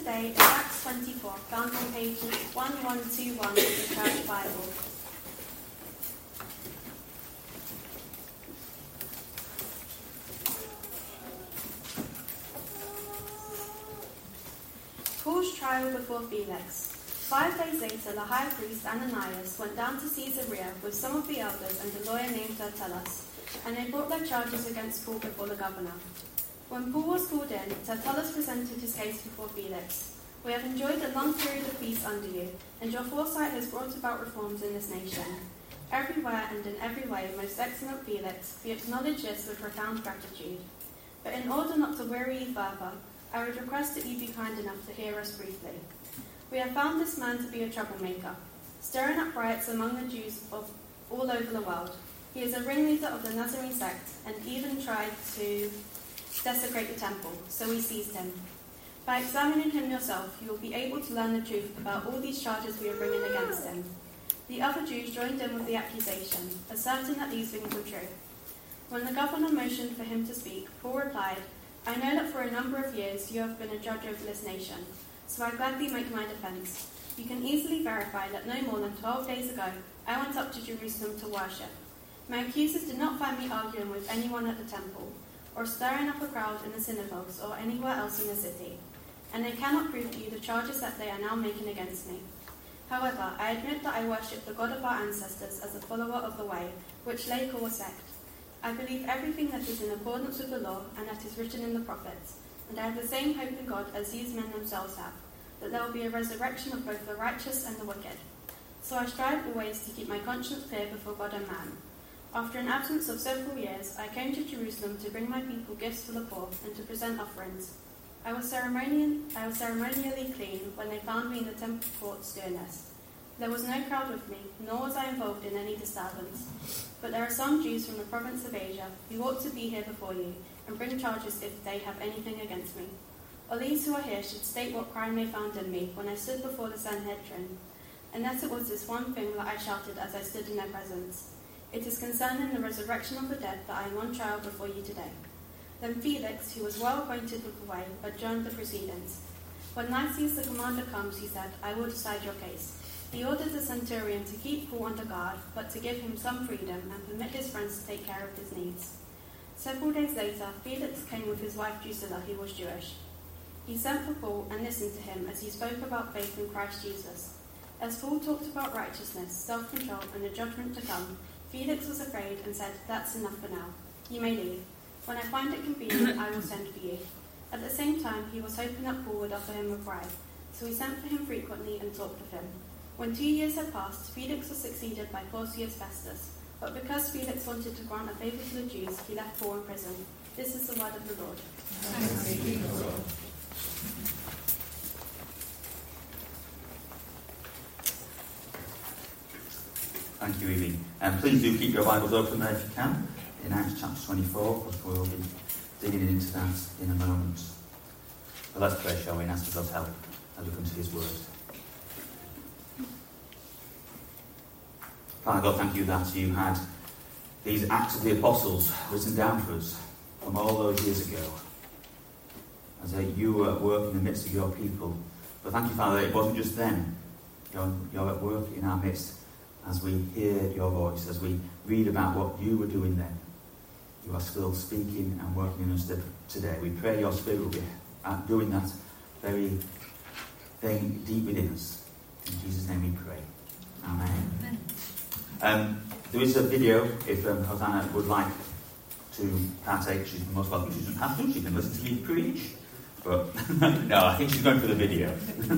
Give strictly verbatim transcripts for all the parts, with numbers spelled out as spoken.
today is Acts twenty-four, found on page eleven twenty-one of the Church Bible. Paul's trial before Felix. Five days later, the high priest Ananias went down to Caesarea with some of the elders and a lawyer named Tertullus, and they brought their charges against Paul before the governor. When Paul was called in, Tertullus presented his case before Felix. "We have enjoyed a long period of peace under you, and your foresight has brought about reforms in this nation. Everywhere and in every way, most excellent Felix, we acknowledge this with profound gratitude. But in order not to weary you further, I would request that you be kind enough to hear us briefly. We have found this man to be a troublemaker, stirring up riots among the Jews of all over the world. He is a ringleader of the Nazarene sect and even tried to desecrate the temple, so we seized him. By examining him yourself, you will be able to learn the truth about all these charges we are bringing against him." The other Jews joined in with the accusation, asserting that these things were true. When the governor motioned for him to speak, Paul replied, "I know that for a number of years you have been a judge over this nation, so I gladly make my defense. You can easily verify that no more than twelve days ago I went up to Jerusalem to worship. My accusers did not find me arguing with anyone at the temple, or stirring up a crowd in the synagogues or anywhere else in the city, and they cannot prove to you the charges that they are now making against me. However, I admit that I worship the God of our ancestors as a follower of the way, which they call a sect. I believe everything that is in accordance with the law and that is written in the prophets, and I have the same hope in God as these men themselves have, that there will be a resurrection of both the righteous and the wicked. So I strive always to keep my conscience clear before God and man. After an absence of several years, I came to Jerusalem to bring my people gifts for the poor and to present offerings. I was, ceremonial, I was ceremonially clean when they found me in the temple courts doing this. There was no crowd with me, nor was I involved in any disturbance. But there are some Jews from the province of Asia who ought to be here before you and bring charges if they have anything against me. Or these who are here should state what crime they found in me when I stood before the Sanhedrin, unless it was this one thing that I shouted as I stood in their presence. It is concerning the resurrection of the dead that I am on trial before you today." Then Felix, who was well acquainted with the way, adjourned the proceedings. When Lysias the commander comes, he said, "I will decide your case." He ordered the centurion to keep Paul under guard, but to give him some freedom and permit his friends to take care of his needs. Several days later, Felix came with his wife Drusilla, who was Jewish. He sent for Paul and listened to him as he spoke about faith in Christ Jesus. As Paul talked about righteousness, self-control, and the judgment to come, Felix was afraid and said, "That's enough for now. You may leave. When I find it convenient, I will send for you." At the same time, he was hoping that Paul would offer him a bribe, so he sent for him frequently and talked with him. When two years had passed, Felix was succeeded by Porcius Festus, but because Felix wanted to grant a favour to the Jews, he left Paul in prison. This is the word of the Lord. Thanks be to God. Thank you, Evie. And please do keep your Bibles open there if you can, in Acts chapter twenty-four, because we'll be digging into that in a moment. But let's pray, shall we, and ask for God's help as we come to his word. Father God, thank you that you had these Acts of the Apostles written down for us from all those years ago, as you were at work in the midst of your people. But thank you, Father, that it wasn't just then. You're, you're at work in our midst as we hear your voice, as we read about what you were doing then. You are still speaking and working in us today. We pray your Spirit will be doing that very thing deep within us. In Jesus' name we pray. Amen. Amen. Um, there is a video, if um, Hosanna would like to partake. She's most welcome. She doesn't have to. She can listen to me preach. But no, I think she's going for the video.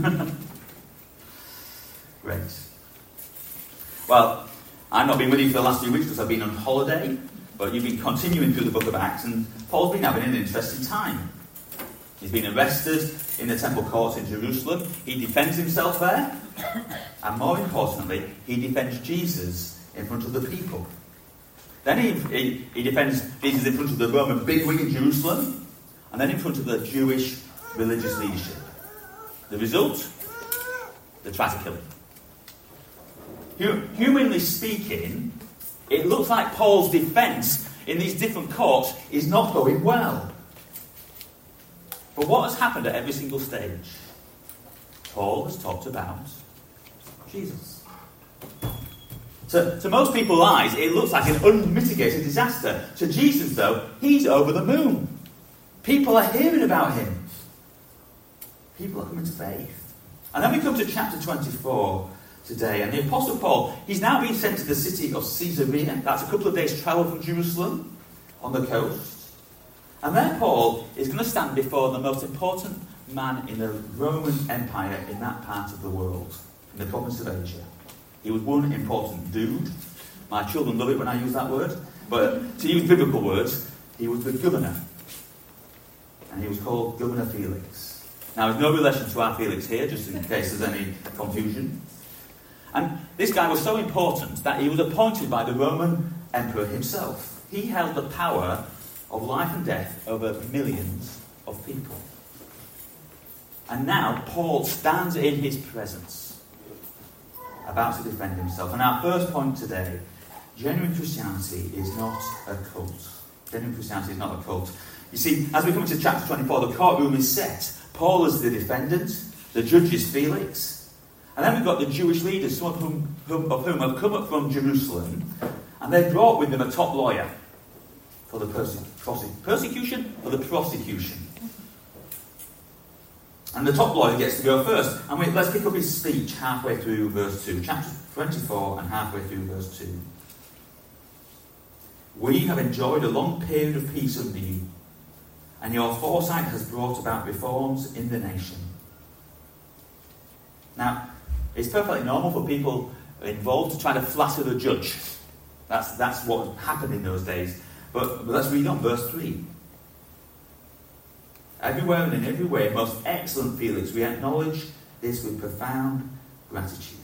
Great. Well, I've not been with you for the last few weeks because I've been on holiday, but you've been continuing through the book of Acts, and Paul's been having an interesting time. He's been arrested in the temple courts in Jerusalem. He defends himself there, and more importantly, he defends Jesus in front of the people. Then he, he, he defends Jesus in front of the Roman bigwig in Jerusalem, and then in front of the Jewish religious leadership. The result? They try to kill him. Humanly speaking, it looks like Paul's defence in these different courts is not going well. But what has happened at every single stage? Paul has talked about Jesus. To, to most people's eyes, it looks like an unmitigated disaster. To Jesus, though, he's over the moon. People are hearing about him. People are coming to faith. And then we come to chapter twenty-four today, and the Apostle Paul, he's now been sent to the city of Caesarea. That's a couple of days' travel from Jerusalem on the coast. And there Paul is going to stand before the most important man in the Roman Empire in that part of the world, in the province of Asia. He was one important dude. My children love it when I use that word. But to use biblical words, he was the governor. And he was called Governor Felix. Now, there's no relation to our Felix here, just in case there's any confusion. And this guy was so important that he was appointed by the Roman emperor himself. He held the power of life and death over millions of people. And now Paul stands in his presence, about to defend himself. And our first point today, genuine Christianity is not a cult. Genuine Christianity is not a cult. You see, as we come into chapter twenty-four, the courtroom is set. Paul is the defendant, the judge is Felix, and then we've got the Jewish leaders, some of whom, whom, of whom have come up from Jerusalem, and they've brought with them a top lawyer for the perse- prose- persecution or the prosecution. And the top lawyer gets to go first. And we, let's pick up his speech halfway through verse two. Chapter twenty-four and halfway through verse two. We have enjoyed a long period of peace under you, and your foresight has brought about reforms in the nation. Now, it's perfectly normal for people involved to try to flatter the judge. That's, that's what happened in those days. But, but let's read on verse three. Everywhere and in every way, most excellent Felix, we acknowledge this with profound gratitude.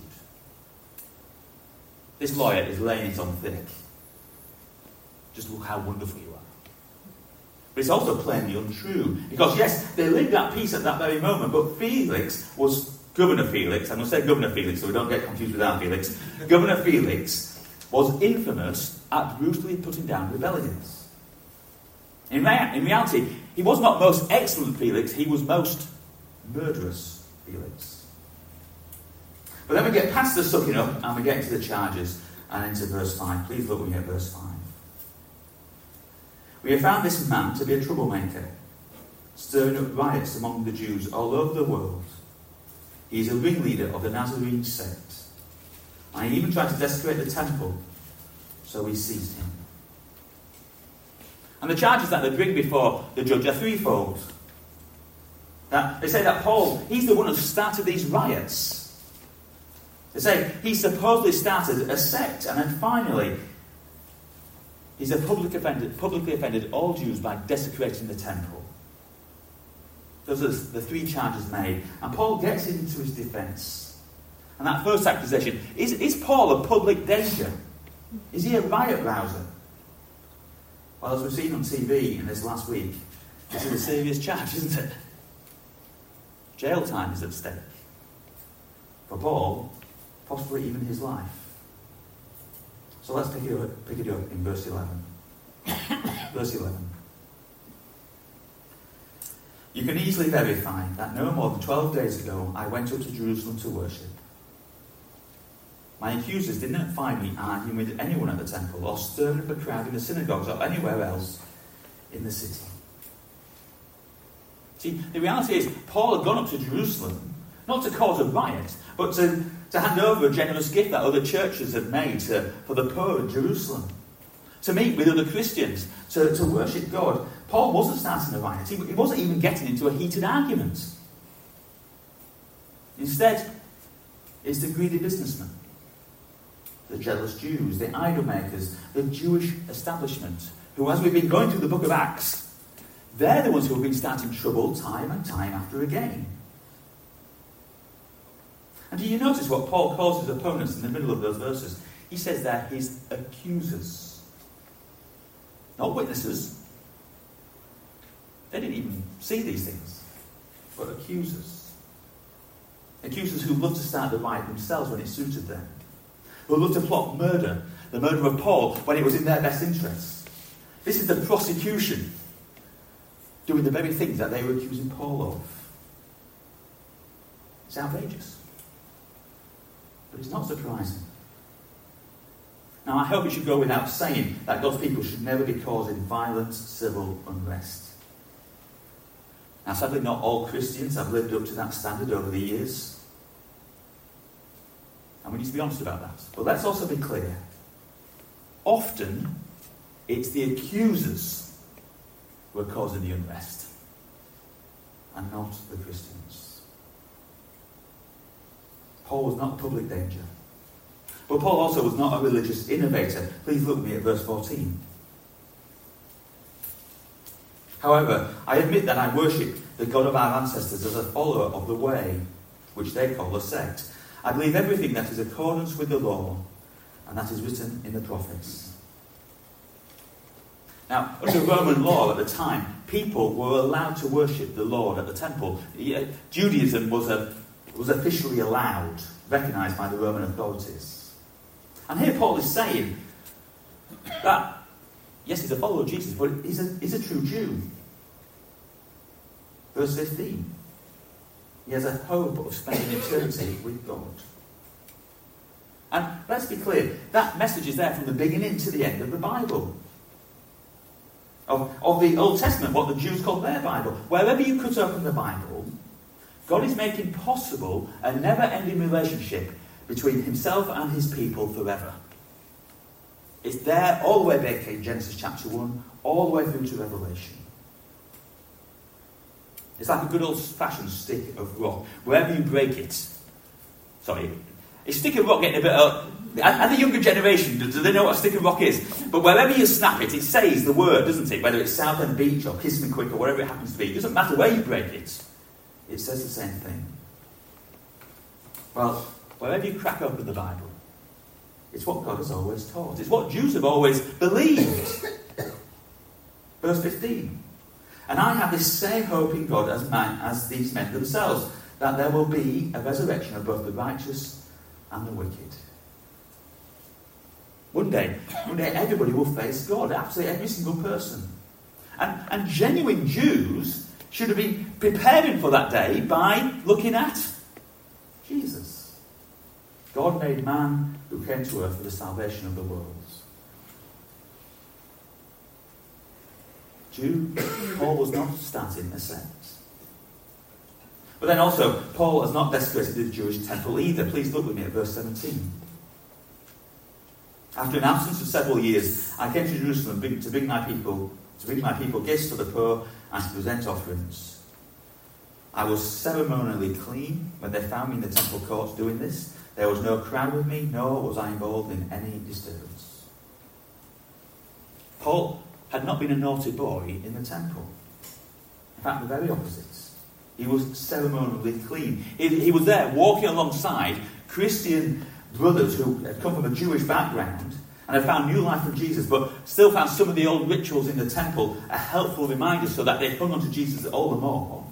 This lawyer is laying it on thick. Just look how wonderful you are. But it's also plainly untrue. Because yes, they lived at peace at that very moment, but Felix was Governor Felix. I'm going to say Governor Felix so we don't get confused with our Felix. Governor Felix was infamous at brutally putting down rebellions. In, rea- in reality, he was not most excellent Felix, he was most murderous Felix. But then we get past the sucking up and we get into the charges and into verse five. Please look with me at verse five. We have found this man to be a troublemaker, stirring up riots among the Jews all over the world. He is a ringleader of the Nazarene sect. And he even tried to desecrate the temple, so we seized him. And the charges that they bring before the judge are threefold. That they say that Paul, he's the one who started these riots. They say he supposedly started a sect, and then finally, he's a public offended, publicly offended all Jews by desecrating the temple. Those are the three charges made. And Paul gets into his defence. And that first accusation, is, is Paul a public danger? Is he a riot rouser? Well, as we've seen on T V in this last week, this is a serious charge, isn't it? Jail time is at stake. For Paul, possibly even his life. So let's pick it up, pick it up in verse eleven. Verse eleven. You can easily verify that no more than twelve days ago I went up to Jerusalem to worship. My accusers did not find me arguing with anyone at the temple or stirring up a crowd in the synagogues or anywhere else in the city. See, the reality is Paul had gone up to Jerusalem not to cause a riot, but to, to hand over a generous gift that other churches had made to, for the poor in Jerusalem. To meet with other Christians, to, to worship God. Paul wasn't starting a riot. He, he wasn't even getting into a heated argument. Instead, it's the greedy businessmen, the jealous Jews, the idol makers, the Jewish establishment, who, as we've been going through the book of Acts, they're the ones who have been starting trouble time and time after again. And do you notice what Paul calls his opponents in the middle of those verses? He says they're his accusers. Not witnesses. They didn't even see these things. But accusers. Accusers who love to start the riot themselves when it suited them. Who love to plot murder, the murder of Paul, when it was in their best interests. This is the prosecution doing the very things that they were accusing Paul of. It's outrageous. But it's not surprising. Now, I hope it should go without saying that God's people should never be causing violent civil unrest. Now, sadly, not all Christians have lived up to that standard over the years. And we need to be honest about that. But let's also be clear. Often, it's the accusers who are causing the unrest, and not the Christians. Paul was not a public danger. But Paul also was not a religious innovator. Please look with me at verse fourteen. However, I admit that I worship the God of our ancestors as a follower of the way, which they call a sect. I believe everything that is in accordance with the law, and that is written in the prophets. Now, under Roman law at the time, people were allowed to worship the Lord at the temple. Judaism was, a, was officially allowed, recognised by the Roman authorities. And here Paul is saying that, yes, he's a follower of Jesus, but he's a, he's a true Jew. Verse fifteen. He has a hope of spending eternity with God. And let's be clear, that message is there from the beginning to the end of the Bible. Of, of the Old Testament, what the Jews called their Bible. Wherever you cut open the Bible, God is making possible a never-ending relationship between himself and his people forever. It's there all the way back in Genesis chapter one, all the way through to Revelation. It's like a good old-fashioned stick of rock. Wherever you break it, sorry, a stick of rock getting a bit... Uh, and the younger generation, do they know what a stick of rock is? But wherever you snap it, it says the word, doesn't it? Whether it's Southend Beach or Kiss Me Quick or whatever it happens to be. It doesn't matter where you break it. It says the same thing. Well, wherever you crack open the Bible, it's what God has always taught. It's what Jews have always believed. Verse fifteen. And I have this same hope in God as, man, as these men themselves, that there will be a resurrection of both the righteous and the wicked. One day, one day everybody will face God, absolutely every single person. And, and genuine Jews should have been preparing for that day by looking at Jesus. God made man who came to earth for the salvation of the world. Jew, Paul was not starting a sect. But then also, Paul has not desecrated the Jewish temple either. Please look with me at verse seventeen. After an absence of several years, I came to Jerusalem to bring my people, to bring my people gifts for the poor and to present offerings. I was ceremonially clean when they found me in the temple courts doing this. There was no crowd with me, nor was I involved in any disturbance. Paul had not been a naughty boy in the temple. In fact, the very opposite. He was ceremonially clean. He, he was there walking alongside Christian brothers who had come from a Jewish background and had found new life from Jesus, but still found some of the old rituals in the temple a helpful reminder so that they hung on to Jesus all the more.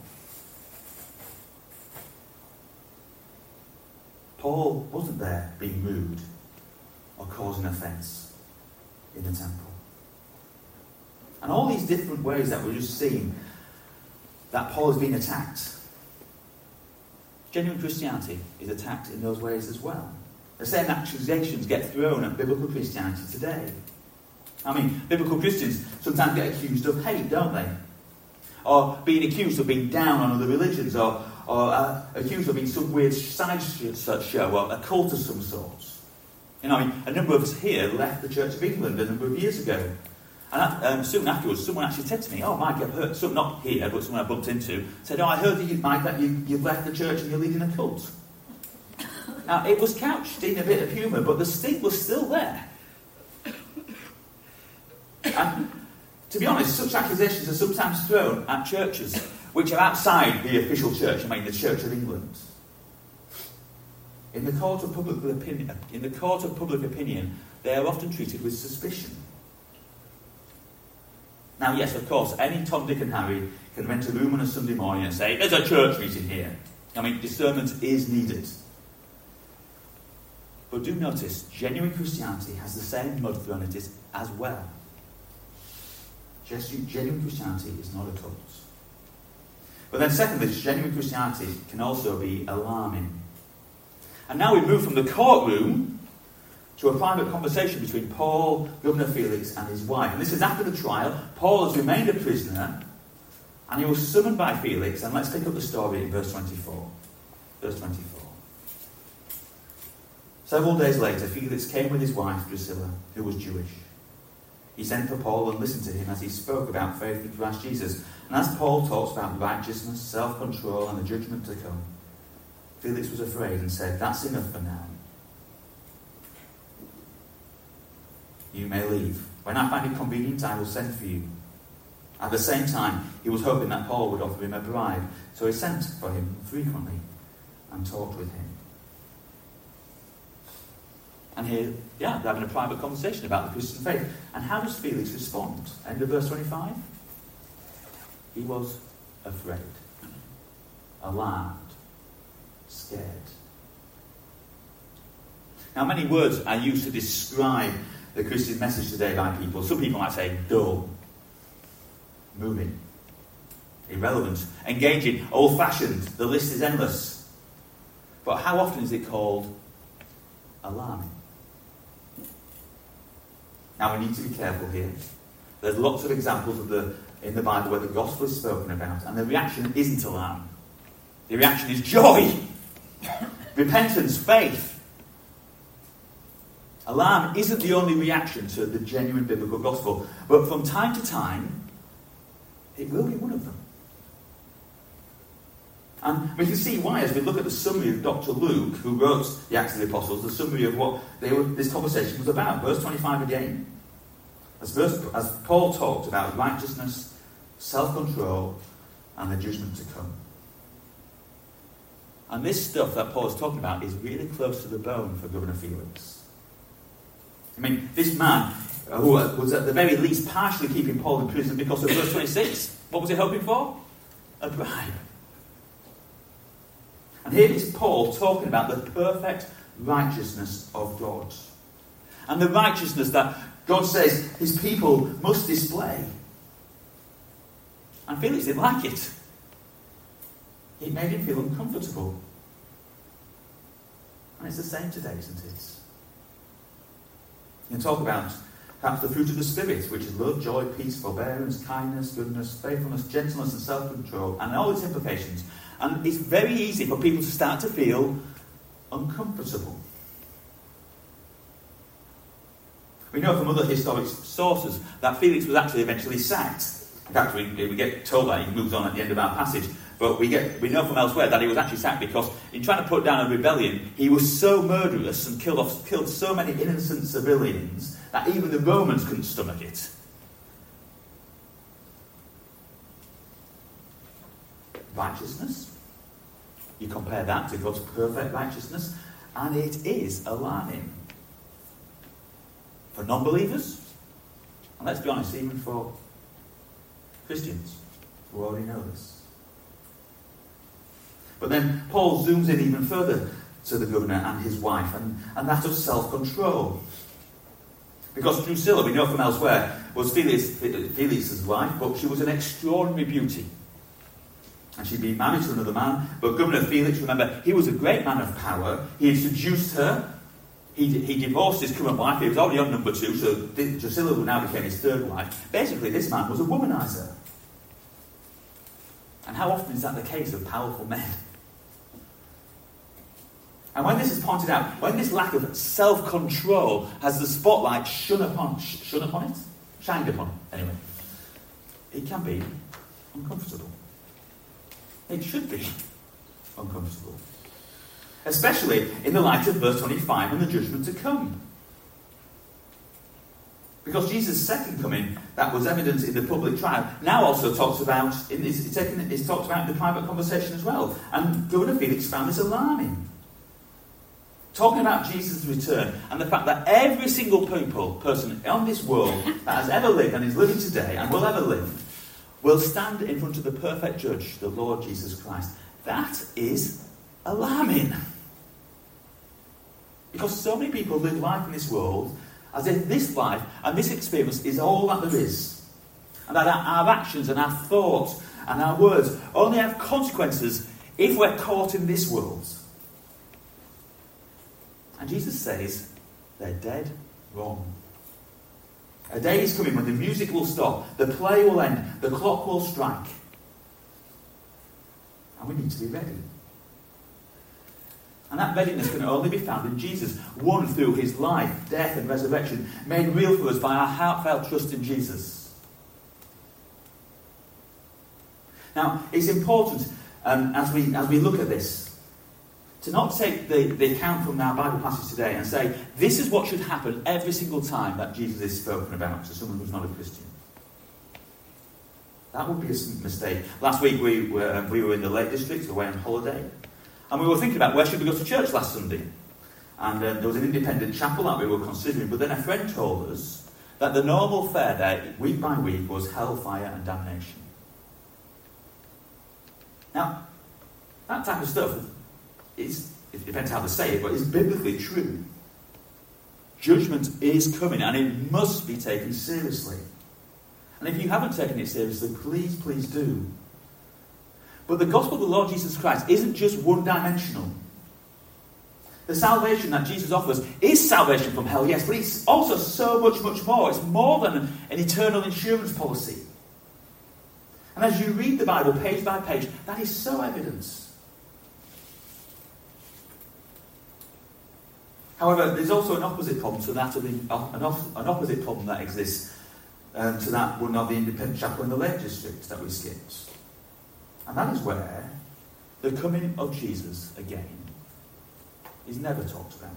Paul wasn't there being rude or causing offence in the temple. And all these different ways that we're just seeing that Paul is being attacked. Genuine Christianity is attacked in those ways as well. The same accusations get thrown at biblical Christianity today. I mean, biblical Christians sometimes get accused of hate, don't they? Or being accused of being down on other religions, or, or uh, accused of being some weird side show, or a cult of some sort. You know, I mean, a number of us here left the Church of England a number of years ago. And that, um, soon afterwards, someone actually said to me, "Oh, Mike, I've heard," some, not here, but someone I bumped into, said, "Oh, I heard that you, Mike, that you, you've left the church and you're leading a cult." Now, it was couched in a bit of humour, but the sting was still there. And to be honest, such accusations are sometimes thrown at churches which are outside the official church, I mean the Church of England. In the court of public opinion, in the court of public opinion, they are often treated with suspicion. Now, yes, of course, any Tom, Dick and Harry can rent a room on a Sunday morning and say, "There's a church meeting here." I mean, discernment is needed. But do notice, genuine Christianity has the same mud thrown at it as well. Genuine Christianity is not a cult. But then secondly, genuine Christianity can also be alarming. And now we move from the courtroom to a private conversation between Paul, Governor Felix, and his wife. And this is after the trial. Paul has remained a prisoner, and he was summoned by Felix. And let's pick up the story in verse twenty-four. Verse twenty-four. Several days later, Felix came with his wife, Drusilla, who was Jewish. He sent for Paul and listened to him as he spoke about faith in Christ Jesus. And as Paul talks about righteousness, self-control, and the judgment to come, Felix was afraid and said, "That's enough for now. You may leave. When I find it convenient, I will send for you." At the same time, he was hoping that Paul would offer him a bribe, so he sent for him frequently and talked with him. And here, yeah, they're having a private conversation about the Christian faith. And how does Felix respond? End of verse twenty-five. He was afraid, alarmed, scared. Now, many words are used to describe the Christian message today by people. Some people might say dull, moving, irrelevant, engaging, old-fashioned. The list is endless. But how often is it called alarming? Now, we need to be careful here. There's lots of examples of the in the Bible where the gospel is spoken about, and the reaction isn't alarm. The reaction is joy, repentance, faith. Alarm isn't the only reaction to the genuine biblical gospel, but from time to time, it will be one of them. And we can see why as we look at the summary of Doctor Luke, who wrote the Acts of the Apostles, the summary of what they were, this conversation was about. Verse twenty-five again. As, verse, as Paul talked about righteousness, self-control, and the judgment to come. And this stuff that Paul is talking about is really close to the bone for Governor Felix. I mean, this man, who was at the very least partially keeping Paul in prison because of verse twenty-six, what was he hoping for? A bribe. And here is Paul talking about the perfect righteousness of God. And the righteousness that God says his people must display. And Felix didn't like it. It made him feel uncomfortable. And it's the same today, isn't it? You can talk about perhaps the fruit of the Spirit, which is love, joy, peace, forbearance, kindness, goodness, faithfulness, gentleness, and self-control, and all its implications. And it's very easy for people to start to feel uncomfortable. We know from other historic sources that Felix was actually eventually sacked. In fact, we, we get told that he moves on at the end of our passage. But we get we know from elsewhere that he was actually sacked because in trying to put down a rebellion, he was so murderous and killed off, killed so many innocent civilians that even the Romans couldn't stomach it. Righteousness. You compare that to God's perfect righteousness, and it is alarming. For non-believers, and let's be honest, even for Christians who already know this. But then Paul zooms in even further to the governor and his wife, and, and that of self-control. Because Drusilla, we know from elsewhere, was Felix, Felix's wife, but she was an extraordinary beauty. And she'd been married to another man, but Governor Felix, remember, he was a great man of power. He introduced her. He, he divorced his current wife. He was already on number two, so Drusilla, who now became his third wife. Basically, this man was a womanizer. And how often is that the case of powerful men? And when this is pointed out, when this lack of self-control has the spotlight shone upon, sh- shone upon it? Shined upon it, anyway. It can be uncomfortable. It should be uncomfortable. Especially in the light of verse twenty-five and the judgment to come. Because Jesus' second coming, that was evident in the public trial, now also talks about, is, is talked about in the private conversation as well. And Governor Felix found this alarming. Talking about Jesus' return and the fact that every single people, person on this world that has ever lived and is living today and will ever live, will stand in front of the perfect judge, the Lord Jesus Christ. That is alarming. Because so many people live life in this world as if this life and this experience is all that there is. And that our, our actions and our thoughts and our words only have consequences if we're caught in this world. And Jesus says they're dead wrong. A day is coming when the music will stop, the play will end, the clock will strike. And we need to be ready. And that readiness can only be found in Jesus, won through his life, death and resurrection, made real for us by our heartfelt trust in Jesus. Now, it's important, um, as we as we look at this, to not take the, the account from our Bible passage today and say, this is what should happen every single time that Jesus is spoken about to someone who's not a Christian. That would be a mistake. Last week we were, we were in the Lake District, away on holiday, and we were thinking about where should we go to church last Sunday. And uh, there was an independent chapel that we were considering, but then a friend told us that the normal fare there, week by week, was hellfire and damnation. Now, that type of stuff, is, it depends how they say it, but it's biblically true. Judgment is coming, and it must be taken seriously. And if you haven't taken it seriously, please, please do. But the gospel of the Lord Jesus Christ isn't just one-dimensional. The salvation that Jesus offers is salvation from hell, yes, but it's also so much, much more. It's more than an eternal insurance policy. And as you read the Bible page by page, that is so evident. However, there's also an opposite problem to that of the, an, off, an opposite problem that exists um, to that one of the independent chapel in the Lake District that we skipped. And that is where the coming of Jesus again is never talked about.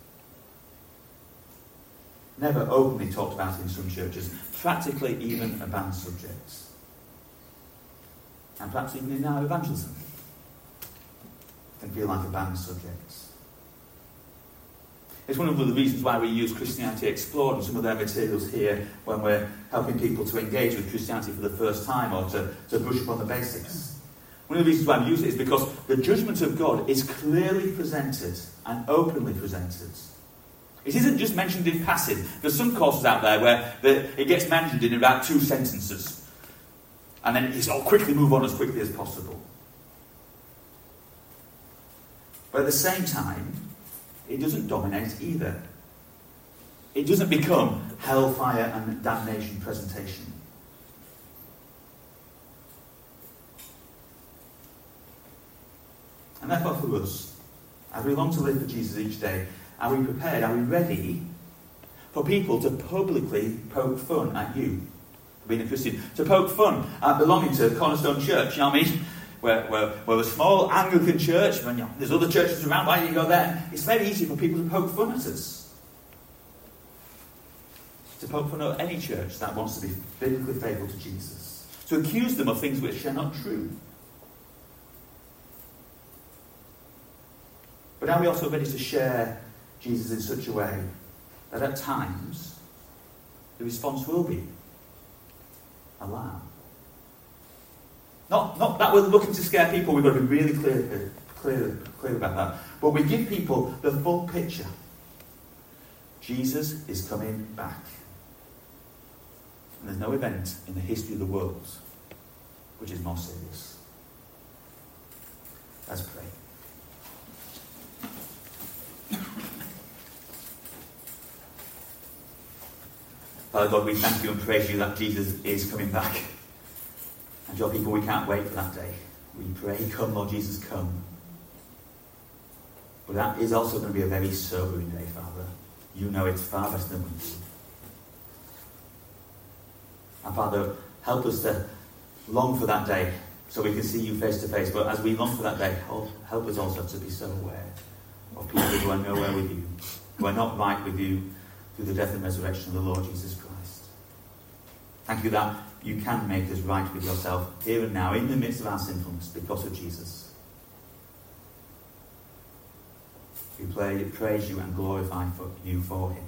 Never openly talked about in some churches, practically even a banned subject. And perhaps even in our evangelism, it can feel like a banned subject. It's one of the reasons why we use Christianity Explored and some of their materials here when we're helping people to engage with Christianity for the first time or to, to brush up on the basics. One of the reasons why we use it is because the judgment of God is clearly presented and openly presented. It isn't just mentioned in passing. There's some courses out there where the, it gets mentioned in about two sentences. And then it's all quickly move on as quickly as possible. But at the same time, it doesn't dominate either. It doesn't become hellfire and damnation presentation. And therefore for us, as we long to live for Jesus each day, are we prepared, are we ready for people to publicly poke fun at you for being a Christian? To poke fun at belonging to Cornerstone Church, you know what I mean? We're, we're, we're a small Anglican church, when you know, there's other churches around, why do you go there? It's very easy for people to poke fun at us. To poke fun at any church that wants to be biblically faithful to Jesus. To accuse them of things which are not true. But are we also ready to share Jesus in such a way that at times the response will be alarm? Not, not that we're looking to scare people, we've got to be really clear, clear, clear about that. But we give people the full picture. Jesus is coming back. And there's no event in the history of the world which is more serious. Let's pray. Father God, we thank you and praise you that Jesus is coming back. And your people, we can't wait for that day. We pray, come, Lord Jesus, come. But that is also going to be a very sobering day, Father. You know it far better than we do. And Father, help us to long for that day so we can see you face to face. But as we long for that day, help, help us also to be so aware of people who are nowhere with you, who are not right with you through the death and resurrection of the Lord Jesus Christ. Thank you that you can make us right with yourself here and now in the midst of our sinfulness because of Jesus. We play, praise you and glorify for you for him.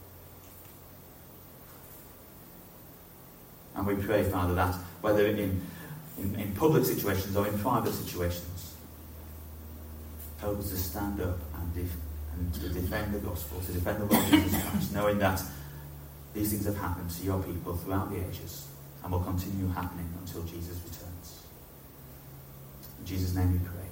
And we pray, Father, that whether in, in, in public situations or in private situations, help us to stand up and, def- and to defend the gospel, to defend the Lord Jesus Christ, knowing that these things have happened to your people throughout the ages. and will continue happening until Jesus returns. In Jesus' name we pray.